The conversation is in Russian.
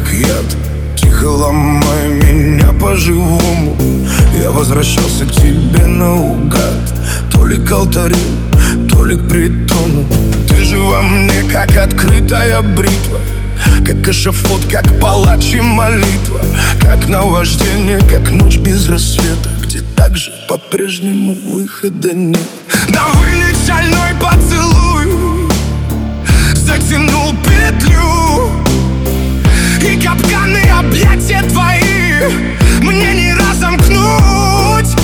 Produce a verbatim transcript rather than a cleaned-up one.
как яд, тихо ломая меня по-живому. Я возвращался к тебе наугад, то ли к алтарю, то ли к притону. Ты же во мне, как открытая бритва, как эшафот, как палач и молитва, как наваждение, как ночь без рассвета, где также по-прежнему выхода нет. Да вылет шальной поцелуй, затянул петлю, и капканы объятия твои мне не разомкнуть.